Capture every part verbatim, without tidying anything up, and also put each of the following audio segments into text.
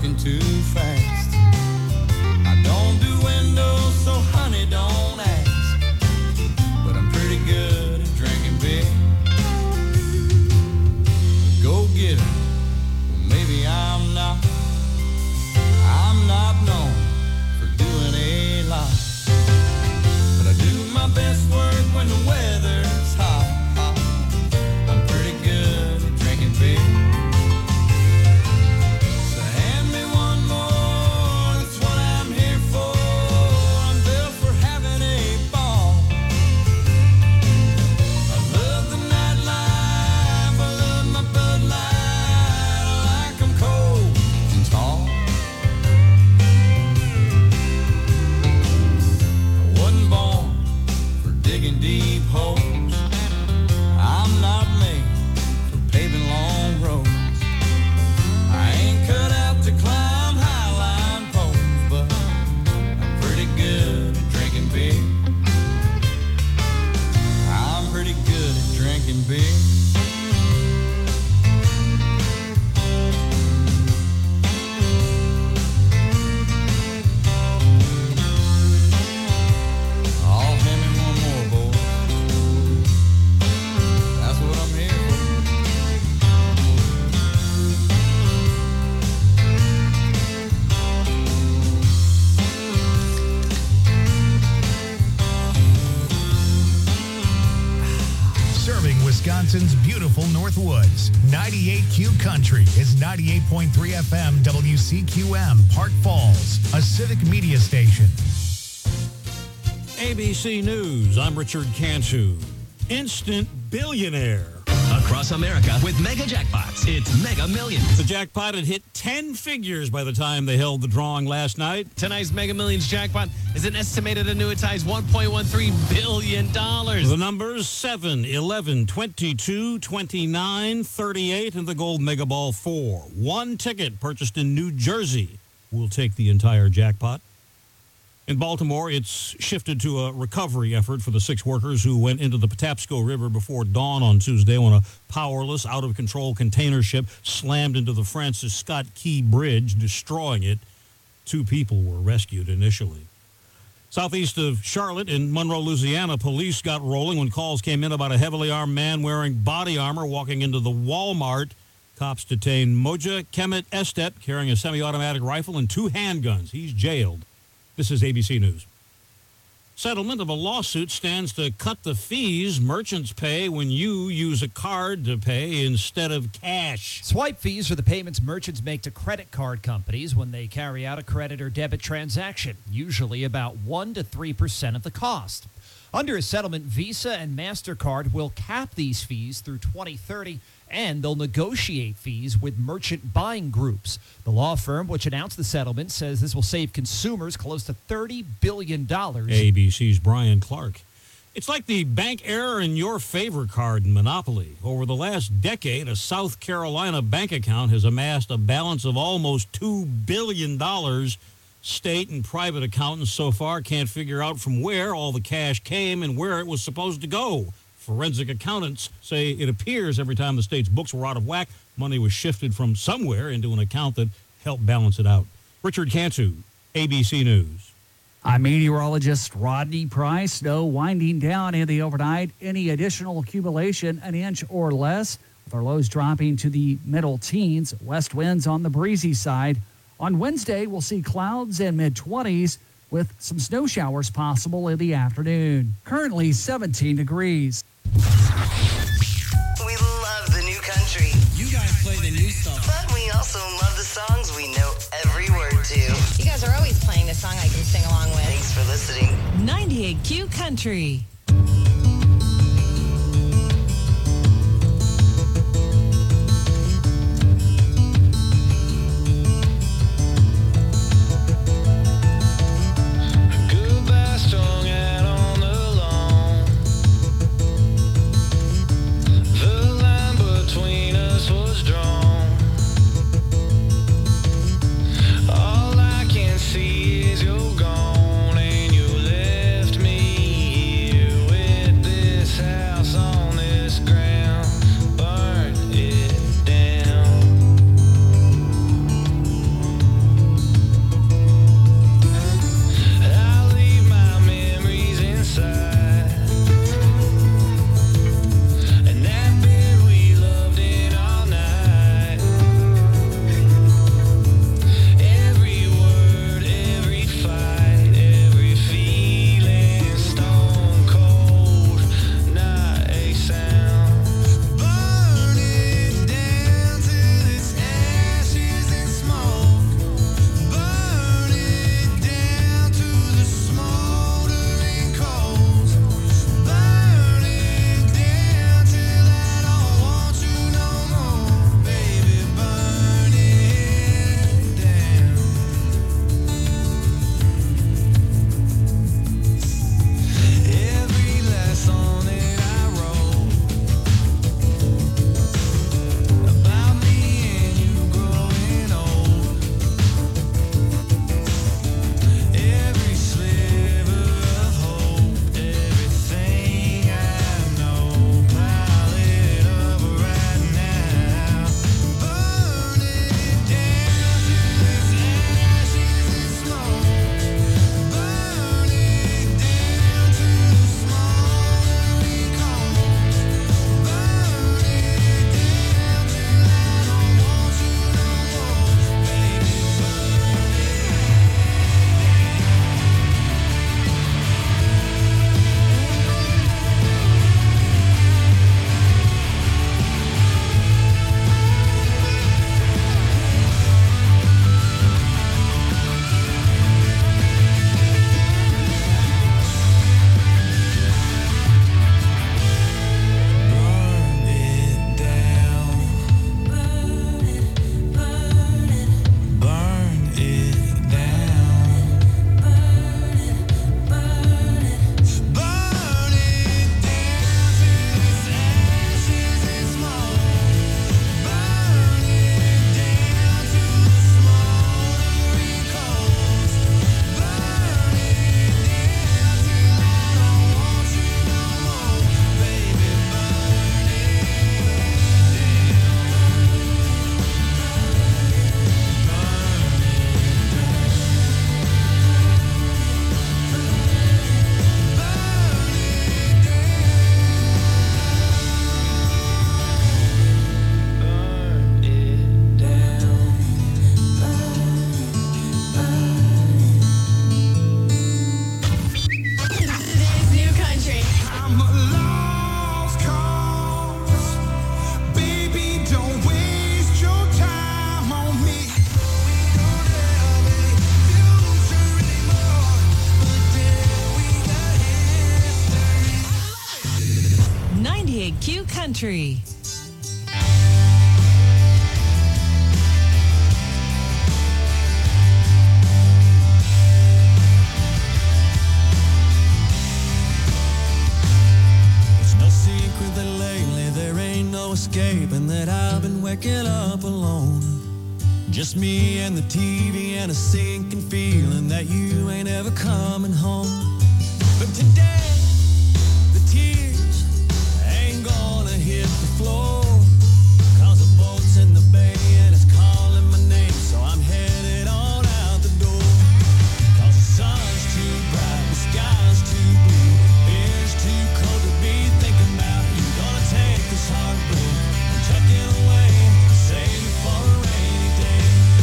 working too fast. I don't do windows, so honey, don't ask. But I'm pretty good at drinking beer. Go get it. Well, maybe I'm not. I'm not known for doing a lot. But I do my best work when the weather's hot. hot. I'm pretty good at drinking beer. So hand me one more, that's what I'm here for. I'm built for having a ball. I love the nightlife, I love my Bud Light. I like 'em cold and tall. I wasn't born for digging deep holes. I'm not made for paving long roads. I ain't cut out to climb highline poles, but I'm pretty good at drinking beer. I'm pretty good at drinking beer. Oh, hand me one more, boy. That's what I'm here for. Serving Wisconsin's beautiful Northwoods. ninety-eight Q Country is ninety-eight point three F M W C Q M, Park Falls, a civic media station. A B C News, I'm Richard Cantu. Instant billionaire. Across America with Mega Jackpots. It's Mega Millions. The jackpot had hit ten figures by the time they held the drawing last night. Tonight's Mega Millions jackpot is an estimated annuitized one point one three billion dollars. The numbers seven, eleven, twenty-two, twenty-nine, thirty-eight, and the gold mega ball four. One ticket purchased in New Jersey will take the entire jackpot. In Baltimore, it's shifted to a recovery effort for the six workers who went into the Patapsco River before dawn on Tuesday when a powerless, out-of-control container ship slammed into the Francis Scott Key Bridge, destroying it. Two people were rescued initially. Southeast of Charlotte in Monroe, Louisiana, police got rolling when calls came in about a heavily armed man wearing body armor walking into the Walmart. Cops detained Moja Kemet Estep carrying a semi-automatic rifle and two handguns. He's jailed. This is A B C News. Settlement of a lawsuit stands to cut the fees merchants pay when you use a card to pay instead of cash. Swipe fees are the payments merchants make to credit card companies when they carry out a credit or debit transaction, usually about one to three percent of the cost. Under a settlement, Visa and MasterCard will cap these fees through twenty thirty, and they'll negotiate fees with merchant buying groups. The law firm, which announced the settlement, says this will save consumers close to thirty billion dollars. A B C's Brian Clark. It's like the bank error in your favor card in Monopoly. Over the last decade, a South Carolina bank account has amassed a balance of almost two billion dollars. State and private accountants so far can't figure out from where all the cash came and where it was supposed to go. Forensic accountants say it appears every time the state's books were out of whack, money was shifted from somewhere into an account that helped balance it out. Richard Cantu, A B C News. I'm meteorologist Rodney Price. Snow winding down in the overnight. Any additional accumulation, an inch or less, with our lows dropping to the middle teens. West winds on the breezy side. On Wednesday, we'll see clouds and mid-twenties with some snow showers possible in the afternoon. Currently seventeen degrees. We love the new country. You guys play the new stuff. But we also love the songs we know every word to. You guys are always playing the song I can sing along with. Thanks for listening. ninety-eight Q Country. See is you're gone and you left me here Country. Escaping that I've been waking up alone. Just me and the T V and a sinking feeling that you ain't ever coming home. But today, the tears ain't gonna hit the floor, 'cause the boat's in the bay and it's calling my name, so I'm headed on out the door. 'Cause the sun's too bright, the sky's too blue, it's too cold to be thinking about you. Gonna take this heartbreak, tuck it away, save it for a rainy day.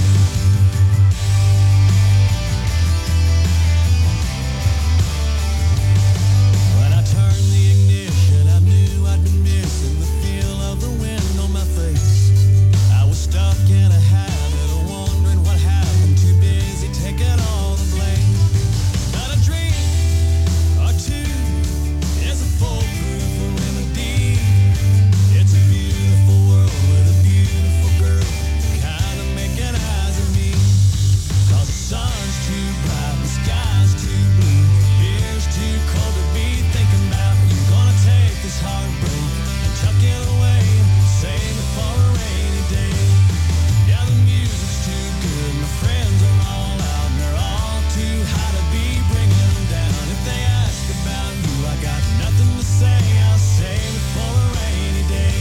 When I turned the ignition, I knew I'd been missing the feel of the wind on my face. I was stuck in a habit of wondering what happened, too busy taking all the blame. But a dream or two is a foolproof remedy. It's a beautiful world with a beautiful girl kind of making eyes at me. 'Cause the sun's too bright, the sky's too blue, here's too cold to be thinking about you. Gonna take this heartbreak and tuck it away, save it for a rainy day. Yeah, the music's too good, my friends are all out, and they're all too high to be bringing them down. If they ask about you, I got nothing to say, I'll save it for a rainy day.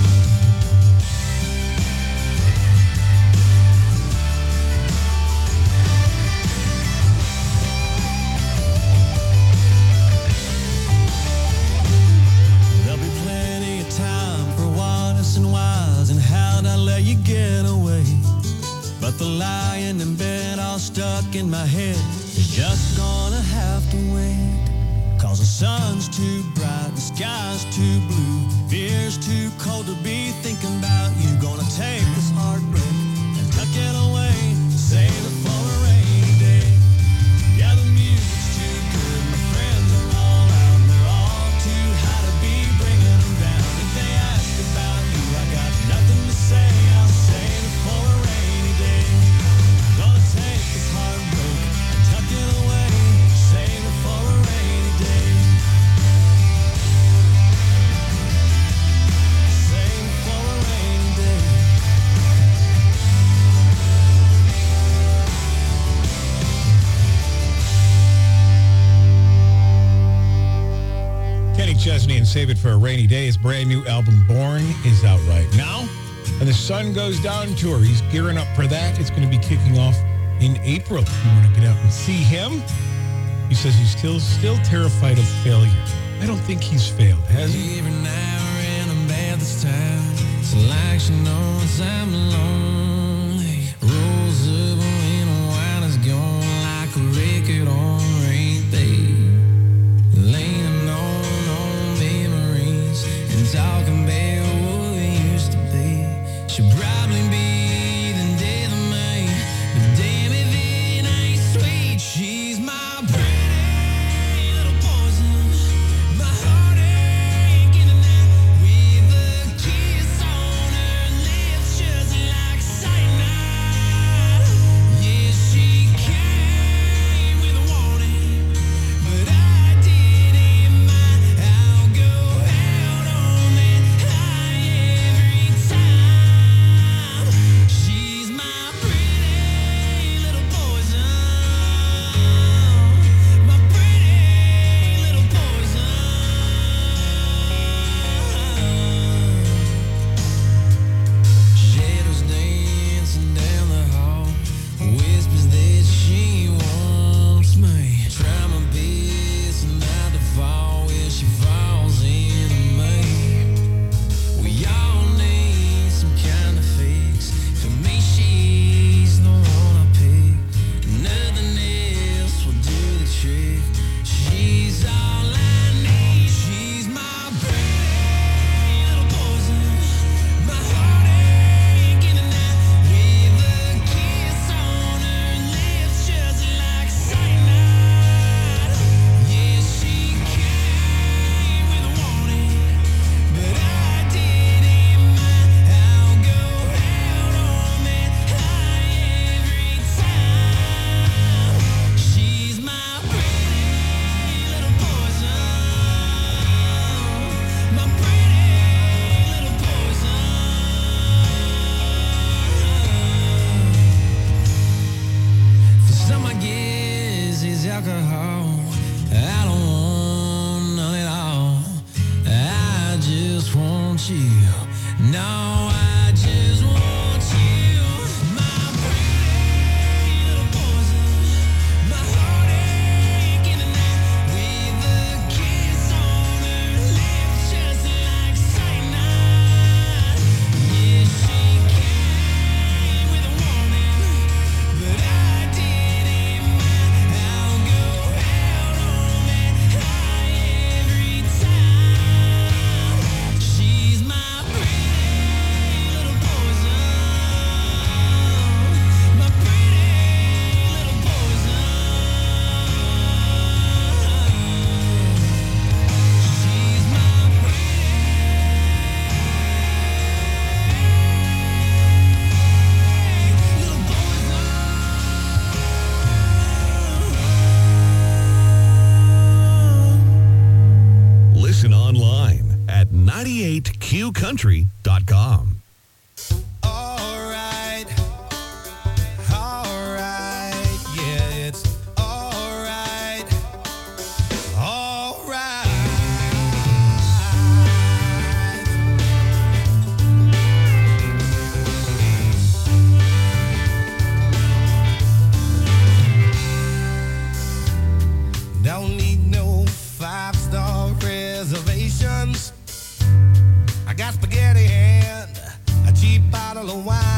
There'll be plenty of time for what's and whys and how'd I let you get away. But the lying in bed all stuck in my head is just gonna have to wait. 'Cause the sun's too bright, the sky's too blue, fear's too cold to be thinking about you. Gonna take this heartbreak and tuck it away, save it for a rainy day. Yeah, the music's too good, my friends are all out, and they're all too high to be bringing them down. If they ask about you, I got nothing to say, I'll save it for a rainy day. Gonna take this heartbreak and tuck it away, save it for a rainy day. Save it for a rainy day. Kenny Chesney and Save It for a Rainy Day. His brand new album, Born, is out right now. And the Sun Goes Down tour. He's gearing up for that. It's going to be kicking off in April. If you want to get out and see him, he says he's still still terrified of failure. I don't think he's failed, has he? Even now we're in a bad this time. It's like she knows I'm lonely. Rolls up when the wine is gone like a record on repeat. Leaning on, on memories and talking about what we used to be. Should probably be the death of me, but damn if it ain't sweet. She's my pretty little poison. My heart aching tonight with a kiss on her lips, just like No, I just want you, my pretty little poison, my heartache in the night, with a kiss on her lips just like cyanide. Yeah, she came with a warning, but I didn't mind. I'll go out on that high every time. She's my pretty little poison, my pretty little poison. She's my pretty little poison. Listen online at ninety-eight q country dot com. Alright, alright, yeah, it's alright, alright. Don't need no five-star reservations. I got spaghetti and a cheap bottle of wine.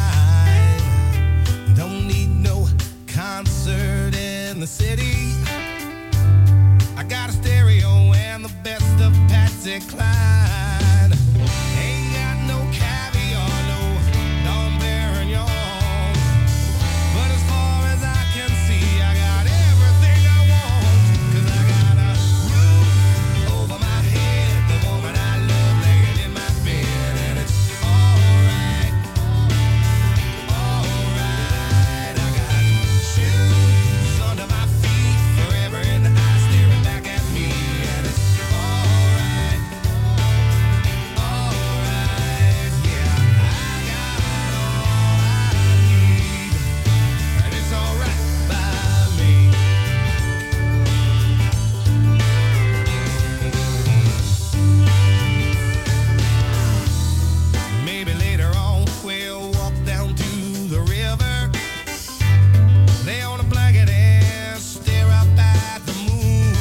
Don't need no concert in the city. I got a stereo and the best of Patsy Cline. Ain't got no caviar, no Dom Perignon. But as far as I can see, I got everything I want. 'Cause I got a roof over my head, the woman I love laying in my bed, and it's alright, alright. I got shoes under my feet, forever in the eye staring back at me, and it's alright, alright. Yeah, I got all I need, and it's alright by me. Maybe later on we'll walk down to the river, lay on a blanket and stare up at the moon.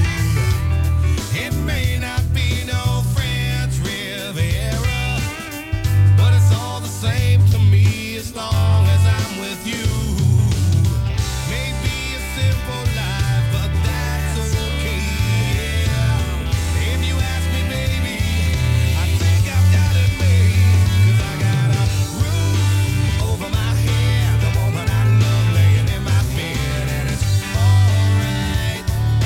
It may not be no French Riviera, but it's all the same to me as long as I'm with you. Maybe a simple life, but that's okay. Yeah. If you ask me, baby, I think I've got it made. 'Cause I got a roof over my head, the woman I love laying in my bed, and it's alright,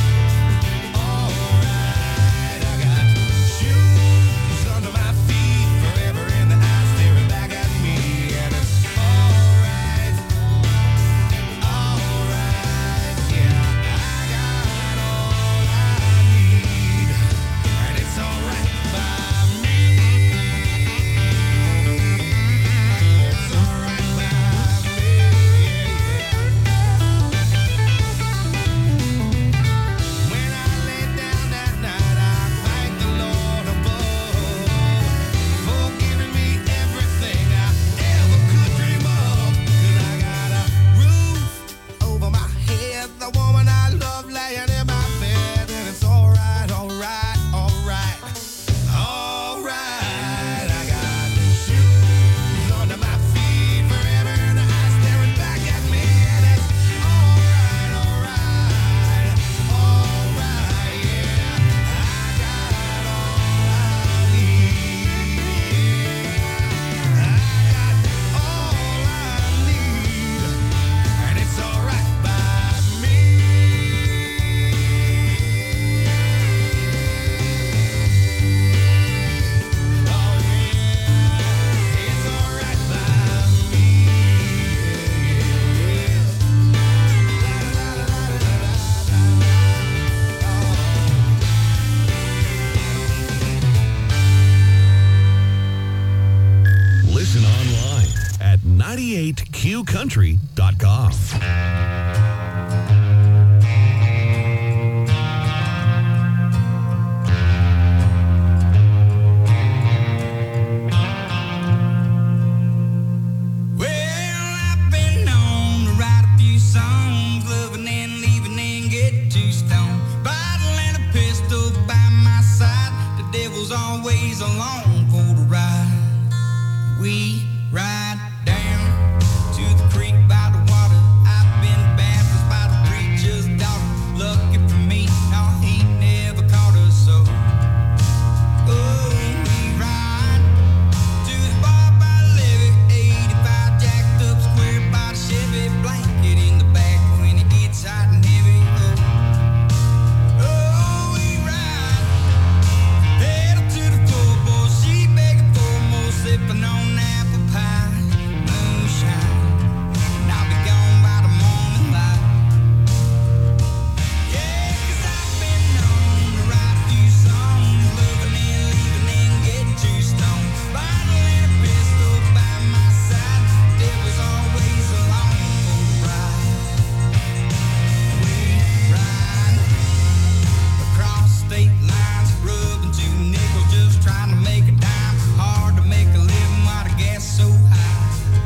alright. I got shoes under my feet, forever in the eye staring back at me, and it's alright, alright. Yeah, I got all I need, and it's alright by me. It's alright by me, yeah, yeah. When I lay down that night, I thank the Lord above for giving me everything I ever could dream of. 'Cause I got a roof over my head, the woman I love laying in my bed, and it's alright, alright, alright, alright. I got shoes under my feet, forever in the eye staring back at me, and it's alright, alright, alright, yeah. I got all I need. I got all I need, and it's alright by me. Oh yeah, it's alright by me. Listen online at ninety-eight q country dot com. always along for the ride. We ride down to the creek by the water. I've been baptized by the preacher's daughter. Lucky for me, no, he never caught us so. Oh, we ride to the bar by the levee. eighty-five jacked up, square by the Chevy. Blanket in the back when it gets hot and heavy. Oh, oh, we ride. Pedal to the floor, boy. She begging for more, sipping on apple pie. Moonshine. And I'll be gone by the morning light. Yeah, 'cause I've been known to write a few songs, loving and leaving and getting too stoned. Bottle and a pistol by my side. Devil's always along for the ride. We ride across state lines, rubbing two nickels, just trying to make a dime. Hard to make a living while the gas so high.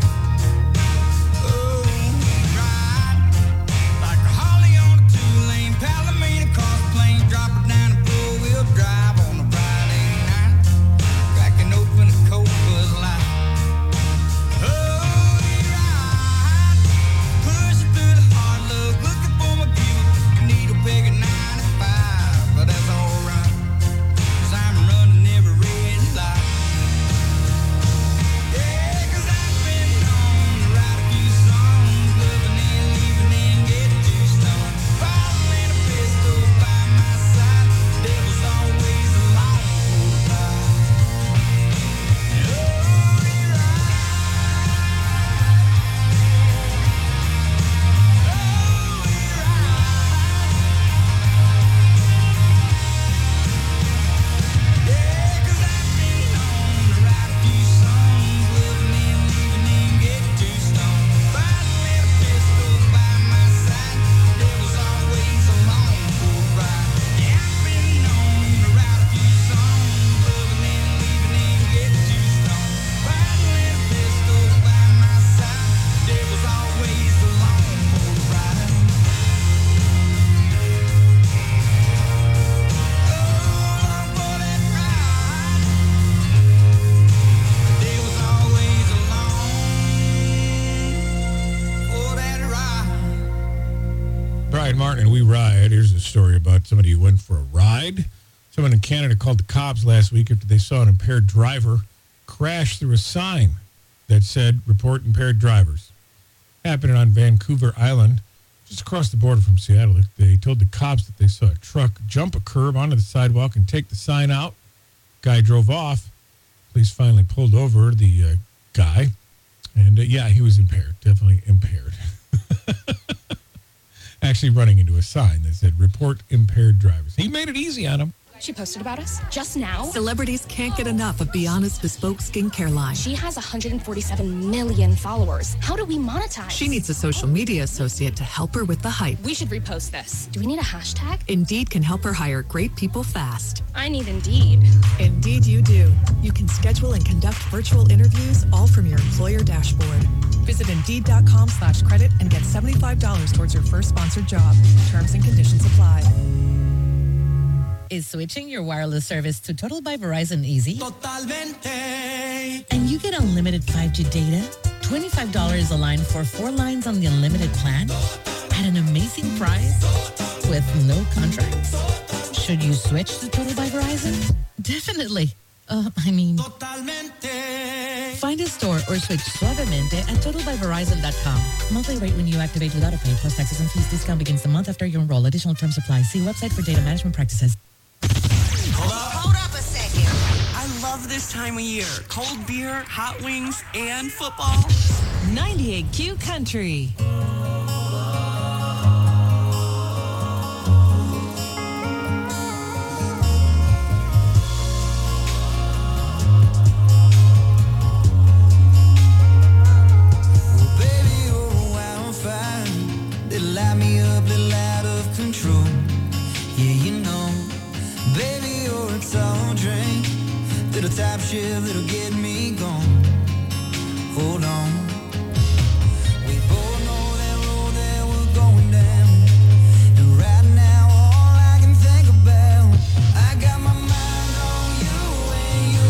Oh, we ride like a Holly on a two-lane Palomino cross plane, drop it down and four-wheel drive on a Friday night, cracking open a cold Bud Light. Oh, we ride, pushing through the hard luck, looking for my Buick, needle peg at ninety-five, but that's alright, 'cause I'm running every red light. Yeah, 'cause I've been known to write a few songs, loving and leaving and getting too stoned. Bottle and a pistol by my side, devil's always along for the ride. Oh, we ride. Oh, we ride. Yeah, 'cause I've been known to write a few songs, loving and leaving and getting too stoned. Bottle and a pistol by my side, devil's always along for the ride. Yeah, I've been known to write a few songs, loving and leaving and getting too stoned. Bottle and a pistol by my side, devil's always along for the ride. Along for that ride. The devil's always along for that ride. Brian Martin and We Ride. Here's a story about somebody who went for a ride. Someone in Canada called the cops last week after they saw an impaired driver crash through a sign that said, report impaired drivers. Happening on Vancouver Island, just across the border from Seattle. They told the cops that they saw a truck jump a curb onto the sidewalk and take the sign out. Guy drove off. Police finally pulled over the uh, guy. And, uh, yeah, he was impaired, definitely impaired. Actually running into a sign that said, report impaired drivers. He made it easy on him. She posted about us just now. Celebrities can't get enough of Be Honest Bespoke skincare line. She has one hundred forty-seven million followers. How do we monetize? She needs a social media associate to help her with the hype. We should repost this. Do we need a hashtag? Indeed can help her hire great people fast. I need Indeed. Indeed you do. You can schedule and conduct virtual interviews all from your employer dashboard. Visit Indeed.com slash credit and get seventy-five dollars towards your first sponsored job. Terms and conditions apply. Is switching your wireless service to Total by Verizon easy? Totalmente. And you get unlimited five G data, twenty-five dollars a line for four lines on the unlimited plan, at an amazing price, with no contracts. Should you switch to Total by Verizon? Definitely. Uh, I mean, Totalmente. find a store or switch suavemente at total by verizon dot com. Monthly rate when you activate without a pay plus taxes and fees. Discount begins the month after you enroll. Additional terms apply. See website for data management practices. Hold up. Hold up a second. I love this time of year. Cold beer, hot wings, and football. ninety-eight Q Country. Little top shift that'll get me gone. Hold on. We both know that road that we're going down. And right now, all I can think about, I got my mind on you and you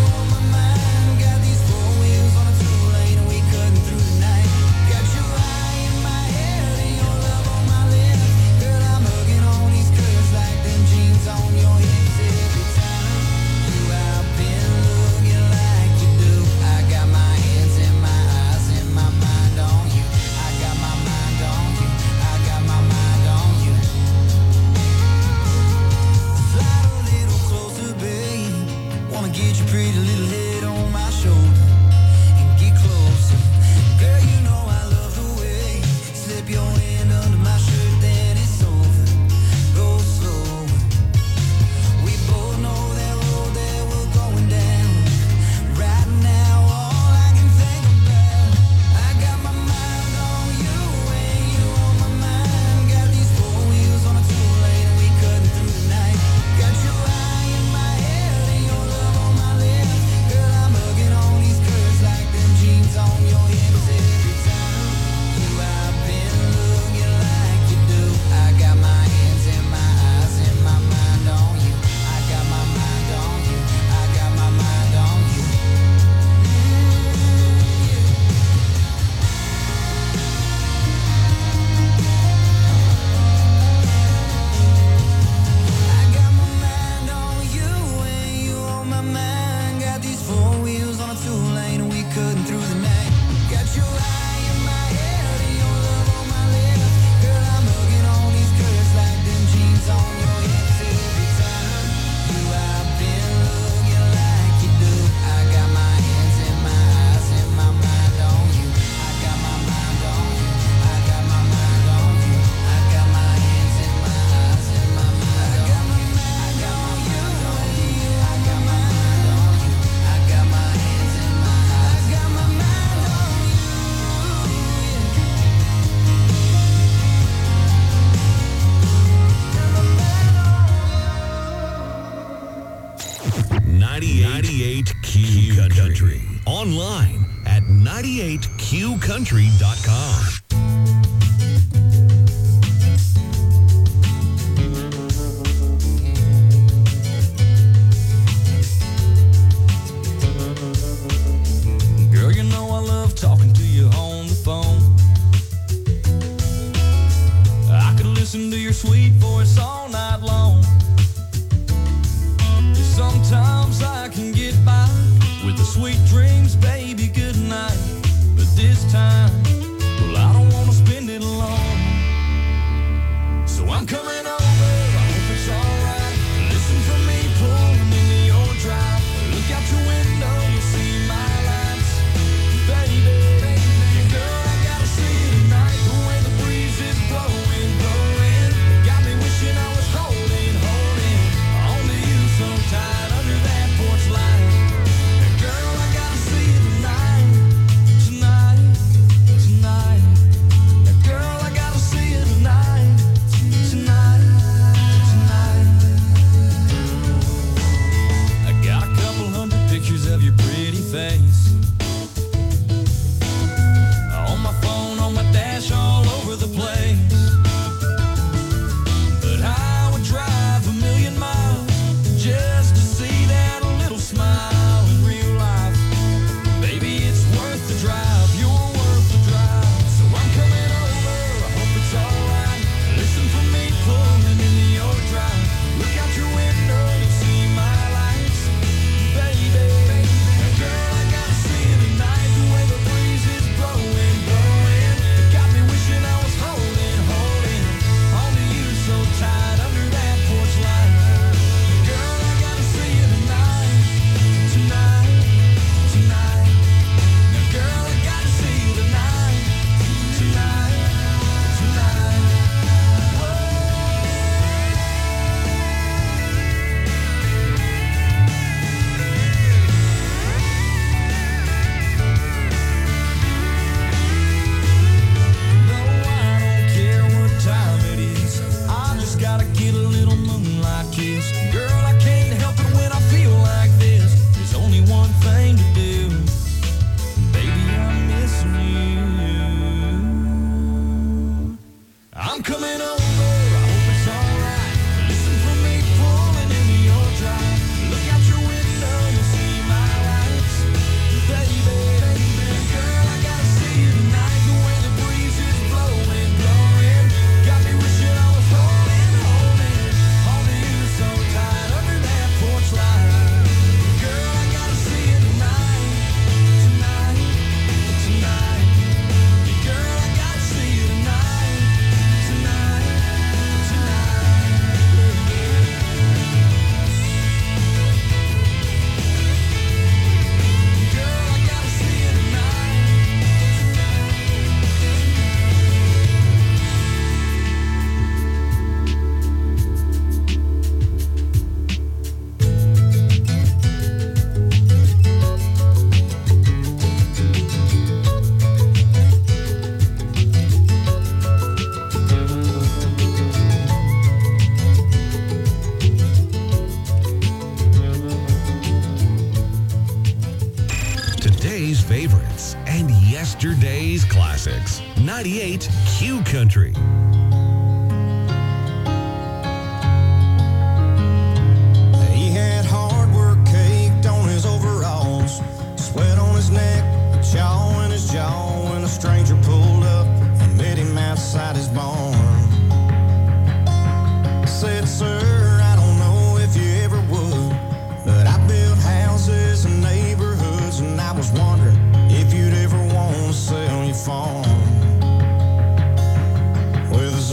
ninety-eight Q country dot com. Girl, you know I love talking to you on the phone. I could listen to your sweet voice all night long. Sometimes I can get by with the sweet dreams, baby, good night. But this time, well, I don't want to spend it alone. So I'm coming over, I hope it's alright. Listen for me pulling into your drive. Look out your window, you'll see my lights. Baby, baby, girl, I gotta see you tonight. The way the breeze is blowing, blowing. Got me wishing I was holding, holding on to you so tight under that porch light. And girl, I gotta see you tonight, tonight, tonight. And girl, I gotta see you tonight, tonight, tonight. I got a couple hundred pictures of your pretty face on my phone, on my dash, all over the place. But I would drive a million miles just to see that little smile in real life. Baby, it's worth the drive, you're worth the drive. So I'm coming over, I hope it's alright. Listen for me pulling into your drive. Look out your window, you'll see my lights. Baby, and girl, I gotta see you tonight. The way the breeze is blowing, blowing. It got me wishing I was holding, holding on to you so tight under that porch light. Girl, I gotta see you tonight, tonight, tonight. Now, girl, I gotta see you tonight, tonight, tonight. No, I don't care what time it is. I just gotta get a little moonlight kiss. Girl, I can't help it when I feel like this. There's only one thing to do. Baby, I'm missing you. I'm coming over, I hope it's alright. Listen for me pulling into your drive. Look out your window, you'll see my lights. Baby, girl, I gotta see you tonight. The way the breeze is blowing, blowing. Got me wishing I was holding, holding on to you so tight under that porch light. Girl, I gotta see you tonight, tonight, tonight. Girl, I gotta see you tonight, tonight, tonight. Girl, I gotta see you tonight. Today's favorites and yesterday's classics. ninety-eight Q Country. He had hard work caked on his overalls, sweat on his neck, a chaw in his jaw when a stranger pulled up and met him outside his barn. Said, sir, I don't know if you ever would, but I built houses and neighborhoods, and I was wondering if you'd ever want to sell your farm. Well, the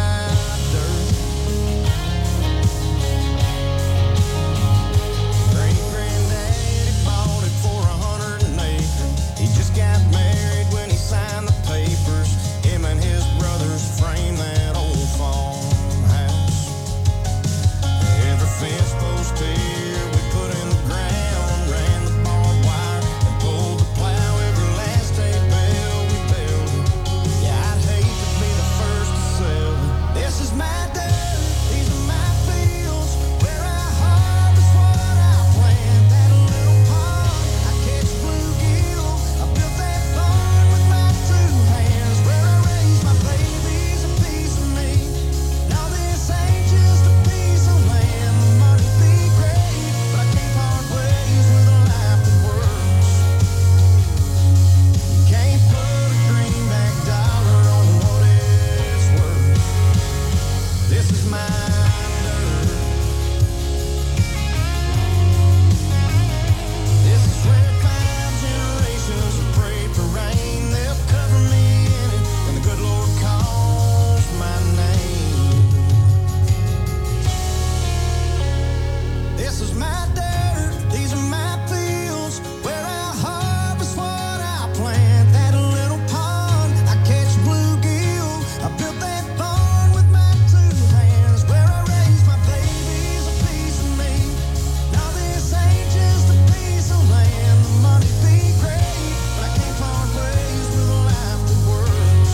dirt. Great granddaddy bought it for a hundred an acre. He just got married when he signed the papers. Him and his brothers framed that old farmhouse. Every fence post here we put in the ground, ran the barbed wire and pulled the plow. Every last hay bale we built. Yeah, I'd hate to be the first to sell it. This is my dirt, these are my fields, where I harvest what I plant. That little pond, I catch bluegill. I built that barn with my two hands, where I raise my babies, a piece of me. Now this ain't just a piece of land. The money be great, but I can't part ways with a life that works. Can't put a greenback dollar on what it's worth. This is my dirt. This is where five generations have prayed for rain. They'll cover me in it when the good Lord calls my name. This is my dirt, these are my fields, where I harvest what I plant. That little pond, I catch bluegill. I built that barn with my two hands, where I raise my babies, a piece of me. Now this ain't just a piece of land. The money be great, but I can't part ways with a life that works.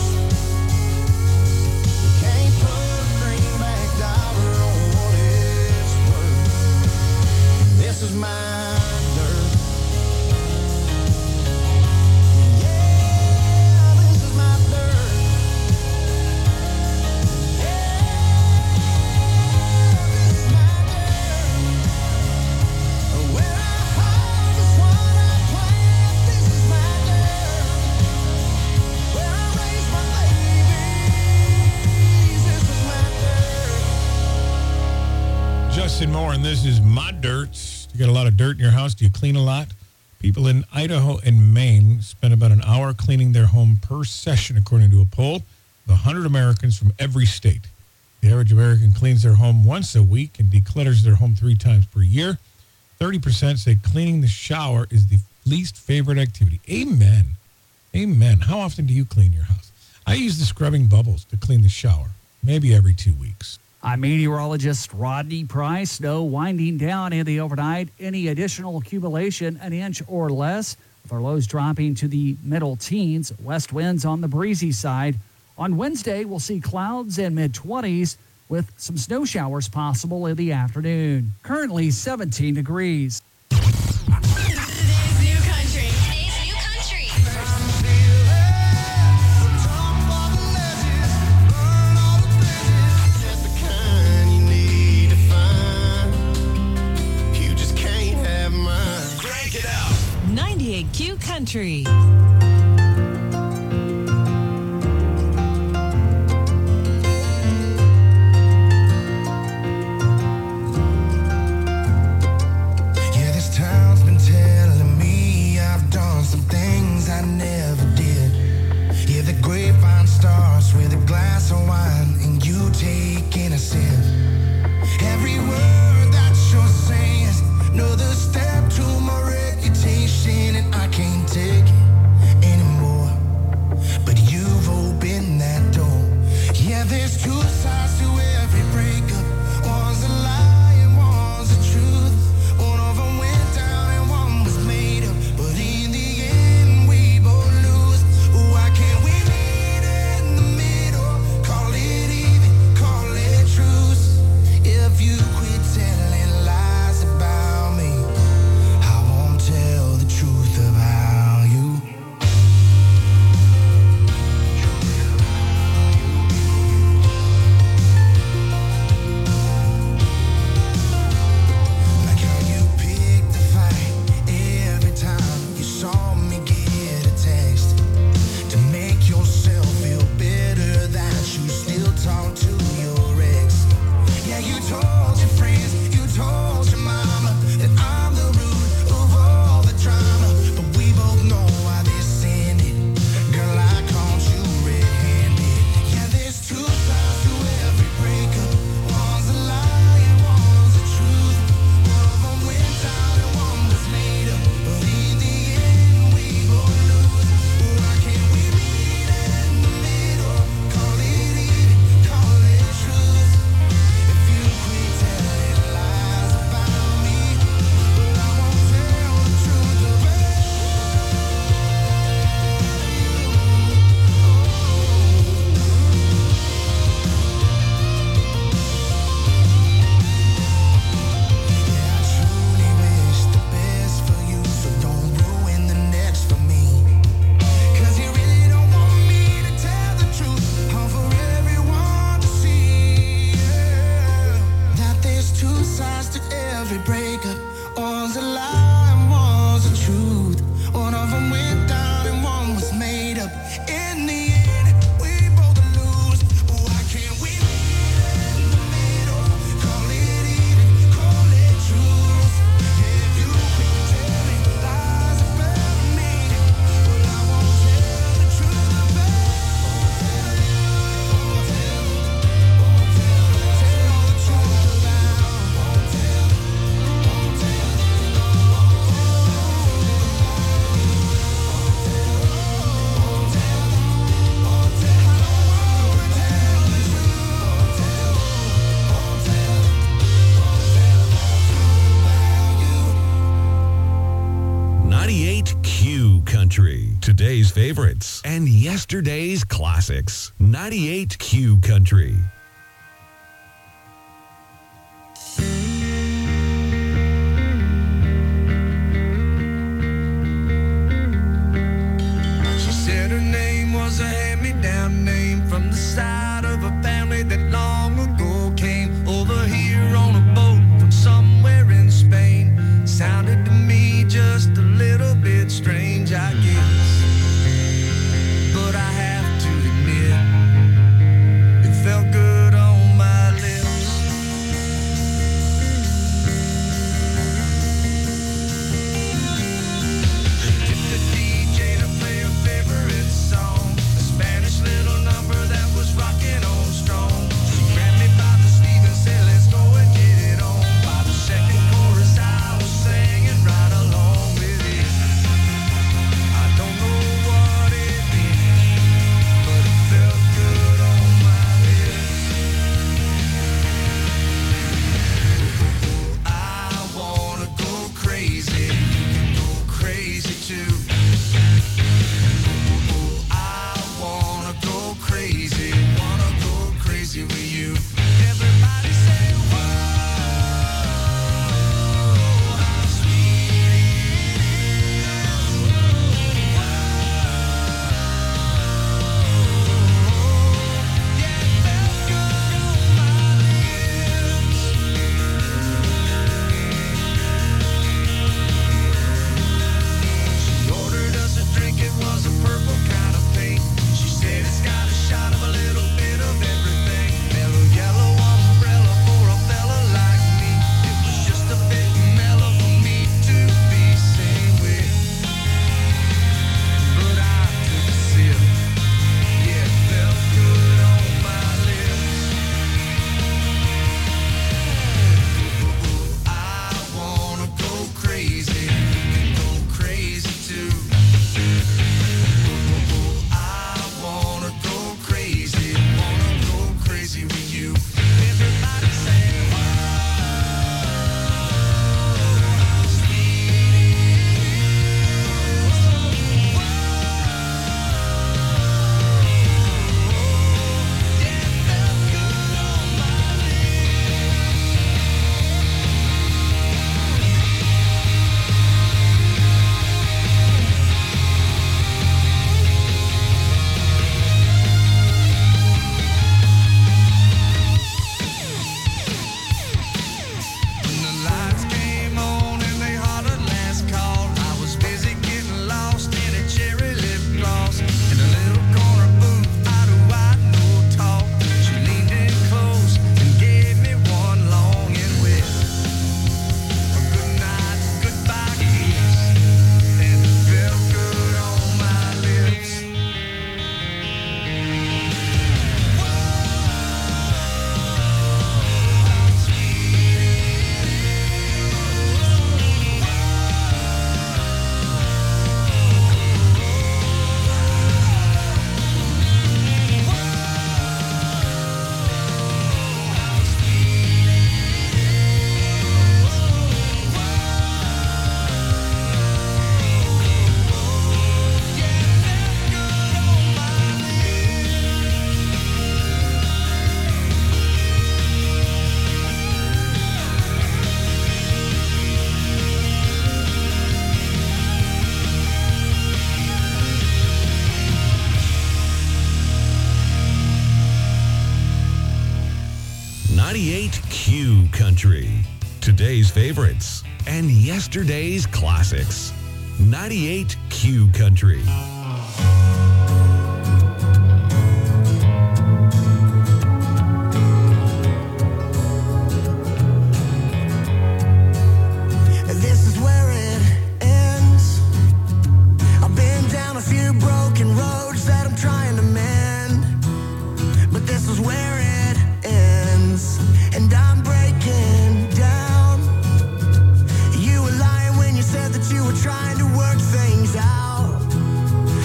You can't put a greenback dollar on what it's worth. This is my dirt. Yeah, this is my dirt. Yeah, this is my dirt. Where I harvest what I plant. This is my dirt. Where I raise my babies. This is my dirt. Justin Moore, and this is My Dirt. You got a lot of dirt in your house? Do you clean a lot? People in Idaho and Maine spend about an hour cleaning their home per session, according to a poll of one hundred Americans from every state. The average American cleans their home once a week and declutters their home three times per year. thirty percent say cleaning the shower is the least favorite activity. Amen. Amen. How often do you clean your house? I use the scrubbing bubbles to clean the shower, maybe every two weeks. I'm meteorologist Rodney Price. Snow winding down in the overnight. Any additional accumulation, an inch or less, with our lows dropping to the middle teens. West winds on the breezy side. On Wednesday, we'll see clouds in mid-twenties with some snow showers possible in the afternoon. Currently seventeen degrees. Today's new country. Today's new country. Just the kind you need to find. You just can't have mine. Crank it out. ninety-eight Q Country. Yeah, this town's been telling me I've done some things I never did. Yeah, the grapevine starts with a glass of wine and you taking a sip. Every word that you're saying, another step to my reputation, and I can't take it. today's favorites and yesterday's classics. ninety-eight Q Country. She said her name was a hand-me-down name from the side of a family that long ago came over here on a boat from somewhere in Spain. Sounded to me just a little bit strange, I guess. But I have to admit, it felt good on my lips. Get the D J to play a favorite song, a Spanish little number that was rocking on strong. She grabbed me by the sleeve and said, let's go and get it on. By the second chorus I was singing right along with it. I don't know what it meant, but it felt good on my lips. I wanna go crazy, you can go crazy too. I wanna go crazy, wanna go crazy with you. Everybody say, whoa, how sweet it is. Whoa, yeah, it felt good on my lips. She ordered us a drink, it was a purple kind of pink. She said it's got a shot of a little bit of everything. Mellow yellow umbrella for a fella like me. It was just a bit mellow for me to be seen with. But I took a sip, yeah, it felt good on my lips. I wanna go crazy, you can go crazy too. I wanna go crazy, wanna go crazy with you. Everybody say, whoa, how sweet it is. Whoa, yeah, it felt good on my When the lights came on and they hollered last call, I was busy getting lost in a cherry lip gloss. In a little corner booth, eye to eye, no talk. She leaned in close and gave me one long and wet. A good night, goodbye kiss, and it felt good on my lips. ninety-eight Q Country. Today's favorites and yesterday's classics. ninety-eight Q Country. This is where it ends. I've been down a few broken roads that I'm trying to mend, but this is where it ends, and I'm breaking down. You were lying when you said that you were trying to work things out.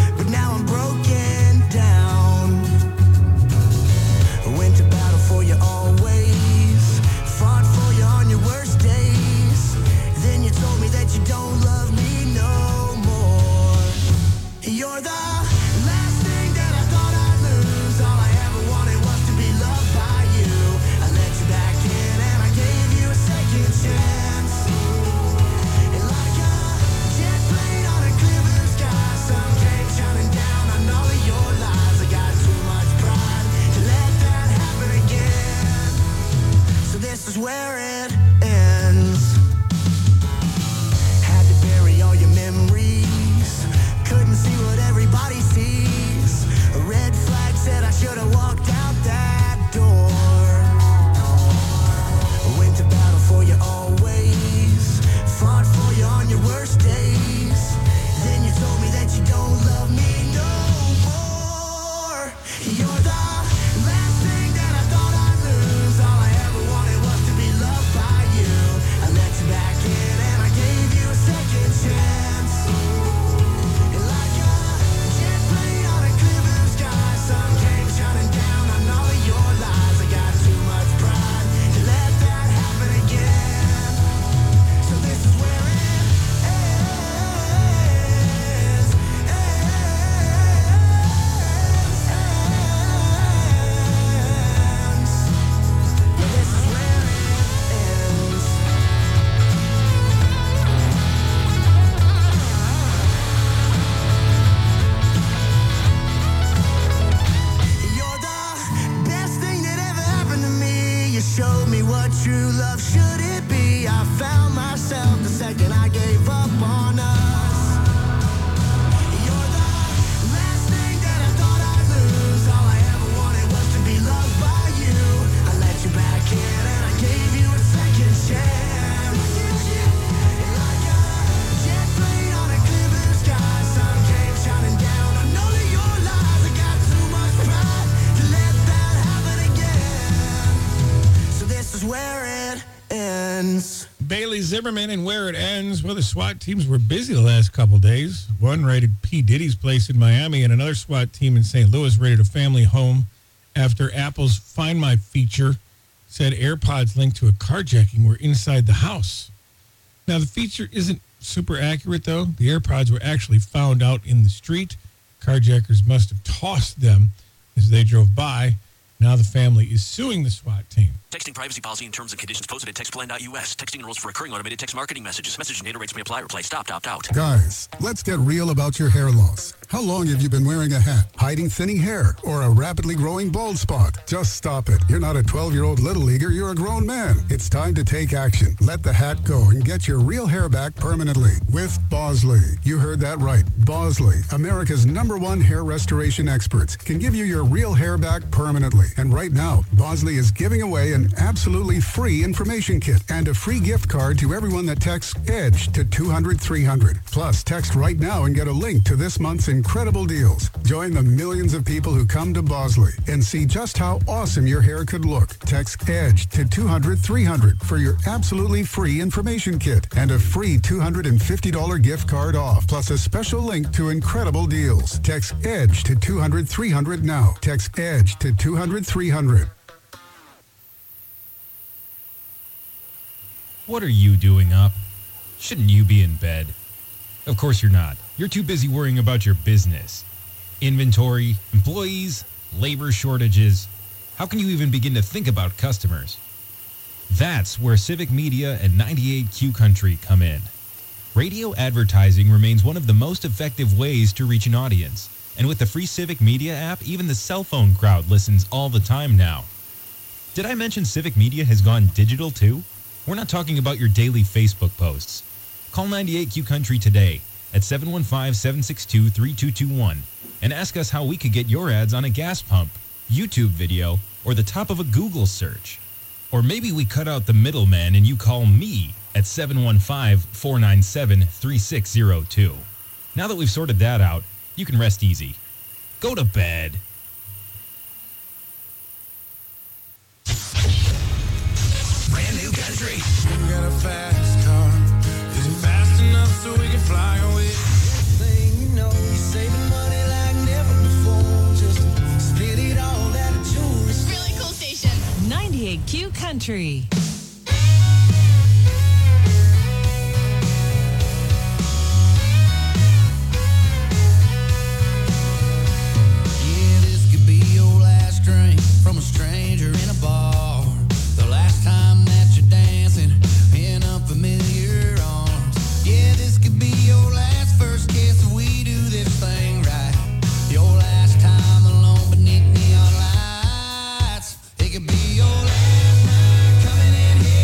where it ends. Had to bury all your memories. Couldn't see what everybody sees. A red flag said I should have walked out that door. Went to battle for you always. Fought for you on your worst days. Then you told me that you don't love me no more. You're the last thing that I thought I'd lose. All I ever wanted was to be loved by you. I let you back in and I gave you a second chance. And like a jet plane on a clear blue sky, sun came shining down on all of your lies. I got too much pride to let that happen again. So this is where it ends. Yeah, this is where it ends. You're the best thing that ever happened to me. You showed me what true love should it be. I found myself the second I gave up on us. You're the last thing that I thought I'd lose. All I ever wanted was to be loved by you. I let you back in and I gave you a second chance. And like a jet plane on a clear blue sky, sun came shining down on all of your lies. I got too much pride to let that happen again. So this is where it ends. Bailey Zimmerman and Where It Ends. Well, the SWAT teams were busy the last couple days. One raided P. Diddy's place in Miami, and another SWAT team in Saint Louis raided a family home after Apple's Find My feature said AirPods linked to a carjacking were inside the house. Now, the feature isn't super accurate, though. The AirPods were actually found out in the street. Carjackers must have tossed them as they drove by. Now the family is suing the SWAT team. Texting privacy policy and terms and conditions posted at text plan dot U S. Texting enrolls for recurring automated text marketing messages. Message and data rates may apply. Reply stop, opt out. Guys, let's get real about your hair loss. How long have you been wearing a hat, hiding thinning hair, or a rapidly growing bald spot? Just stop it. You're not a twelve-year-old little leaguer. You're a grown man. It's time to take action. Let the hat go and get your real hair back permanently with Bosley. You heard that right. Bosley, America's number one hair restoration experts, can give you your real hair back permanently. And right now, Bosley is giving away an absolutely free information kit and a free gift card to everyone that texts EDGE to two hundred three hundred. Plus, text right now and get a link to this month's incredible deals. Join the millions of people who come to Bosley and see just how awesome your hair could look. Text EDGE to two hundred three hundred for your absolutely free information kit and a free two hundred fifty dollars gift card off, plus a special link to incredible deals. Text EDGE to two hundred three hundred now. Text EDGE to two hundred three hundred. What are you doing up? Shouldn't you be in bed? Of course you're not. You're too busy worrying about your business. Inventory, employees, labor shortages. How can you even begin to think about customers? That's where Civic Media and ninety-eight Q Country come in. Radio advertising remains one of the most effective ways to reach an audience. And with the free Civic Media app, even the cell phone crowd listens all the time now. Did I mention Civic Media has gone digital too? We're not talking about your daily Facebook posts. Call ninety-eight Q Country today at seven one five, seven six two, three two two one and ask us how we could get your ads on a gas pump, YouTube video, or the top of a Google search. Or maybe we cut out the middleman and you call me at seven one five, four nine seven, three six zero two. Now that we've sorted that out, you can rest easy. Go to bed. Brand new country. You got a fast car. Is it fast enough so we can fly away? Thing you know, you're saving money like never before. Just split it all out of jewelry. Really cool station. ninety-eight Q Country. Yeah, this could be your last drink from a stranger in a bar. The last time that you're dancing in unfamiliar arms. Yeah, this could be your last first kiss if we do this thing right. Your last time alone beneath neon lights. It could be your last night coming in here.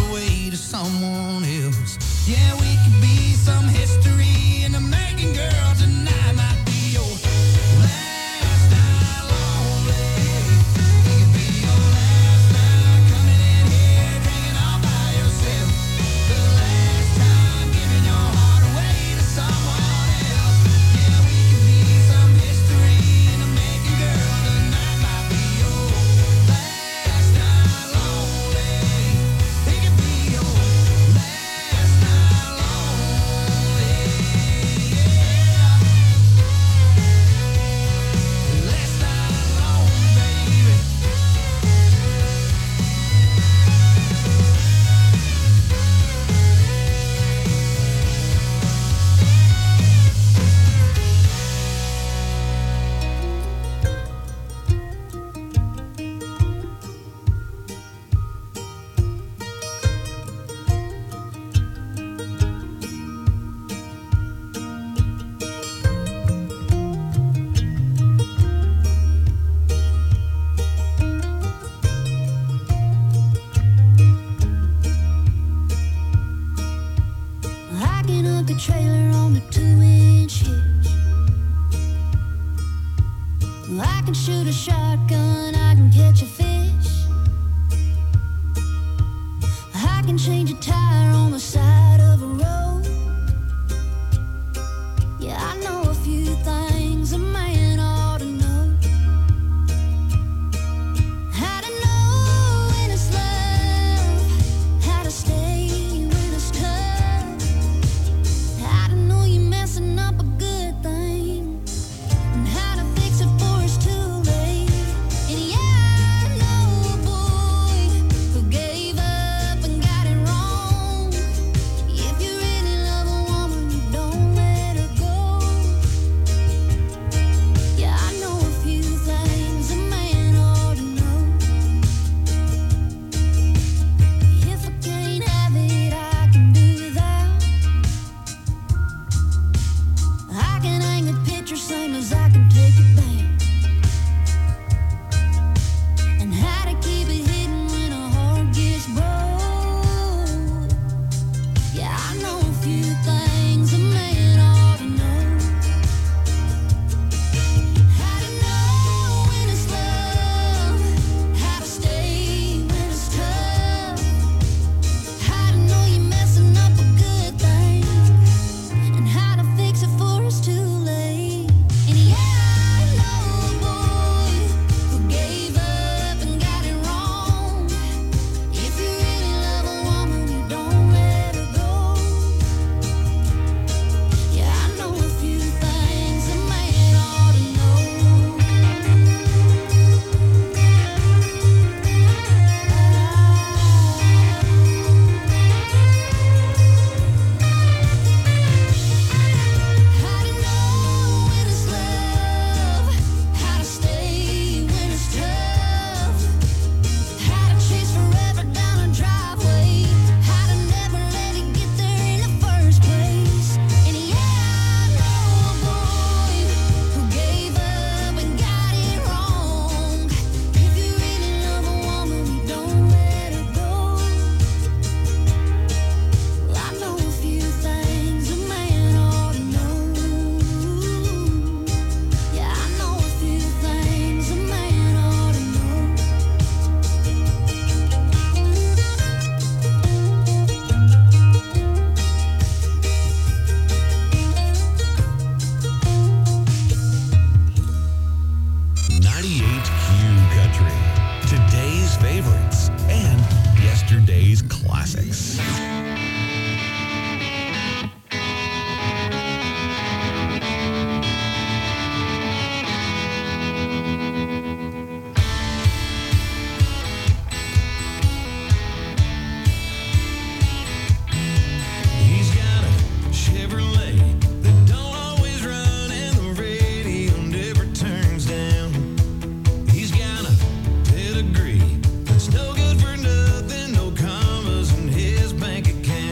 away to someone else. Yeah, we could be some history in the making, girl. Tonight might be your last night lonely. It could be your last night coming in here drinking all by yourself. The last time giving your heart away to someone else. Yeah, we could be some history in the making, girl. Tonight might be your last night lonely. It could be your last night lonely. Yeah. Last night alone, baby. I can hook a trailer on the two-inch hitch. I can shoot a shotgun, I can catch a fish. I can change a tire on the side of a road. Yeah, I know a few things a man ought to know. How to know when it's love, how to stay when it's tough. How to know you're messing up a good thing, and how to fix it before it's too late. And yeah, I know a boy who gave up and got it wrong. If you really love a woman, you don't let her go. Yeah, I know a few things a man ought to know. If I can't have it, I can do without. I can hang a picture same as I can take it down. And how to keep it hidden when a heart gets broke. Yeah, I know a few things a man ought to know. How to know when it's love, how to stay when it's tough. How to know you're messing up a good thing, and how to fix it before it's too late. And yeah, I know a boy who gave up and got it wrong. If you really love a woman, you don't let her go. Yeah, I know a few things a man ought to know. How to know when it's love, how to stay when it's tough. How to chase forever down a driveway. How to never let it get there in the first place. And yeah, I know a boy who gave up and got it wrong. If you really love a woman, you don't let her go. Well, I know a few things a man ought to know. Yeah, I know a few things a man ought to know. ninety-eight Q Country. Today's favorites and yesterday's classics. He's got a Chevrolet that don't always run, and the radio never turns down. He's got a pedigree that's no good for nothing, no commas in his bank account.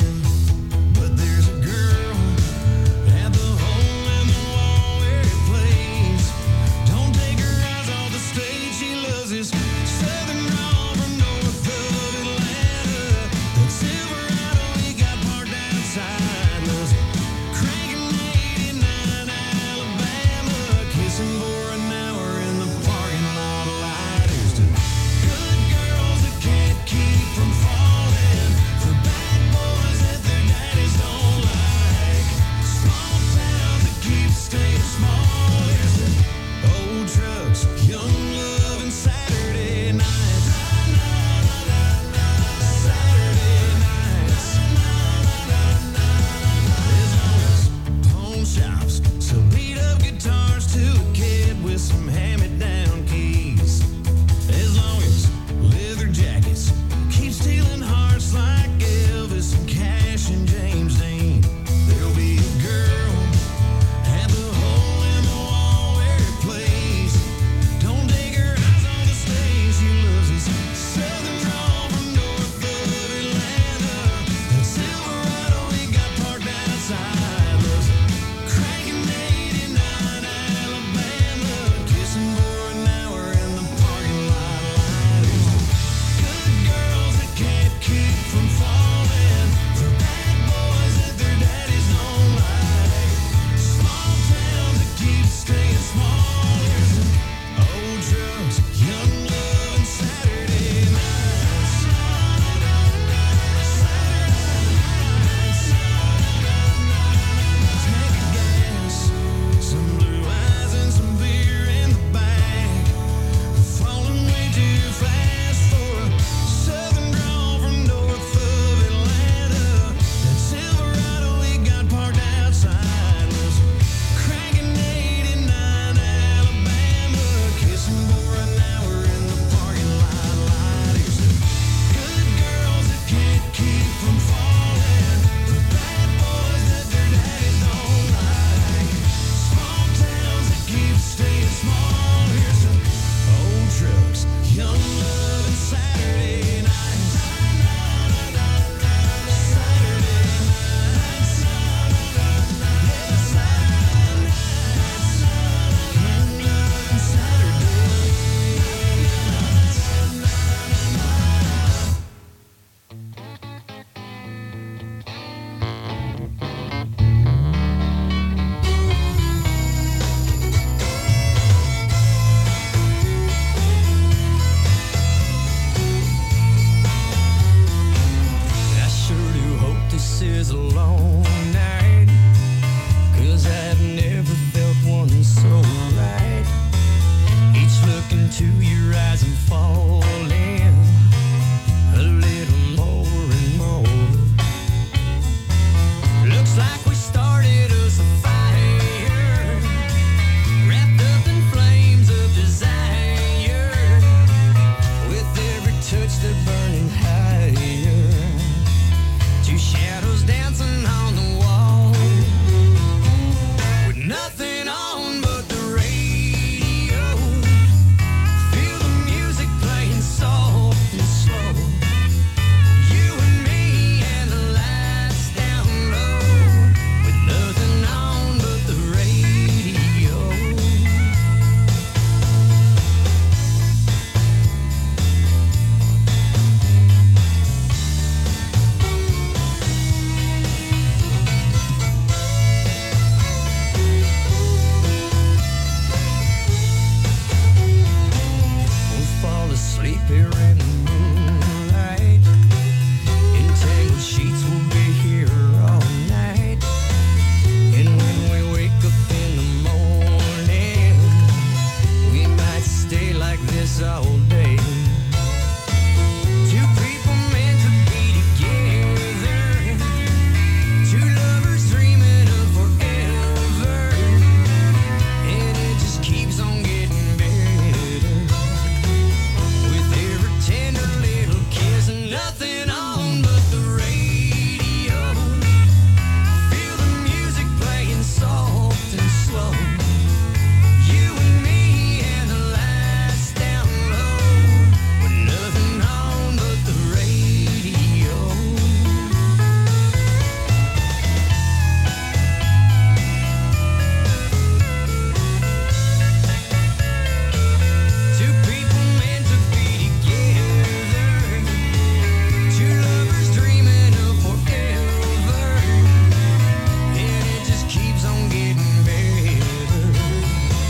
a long night, 'cause I've never felt one so right. Each look into your eyes and fall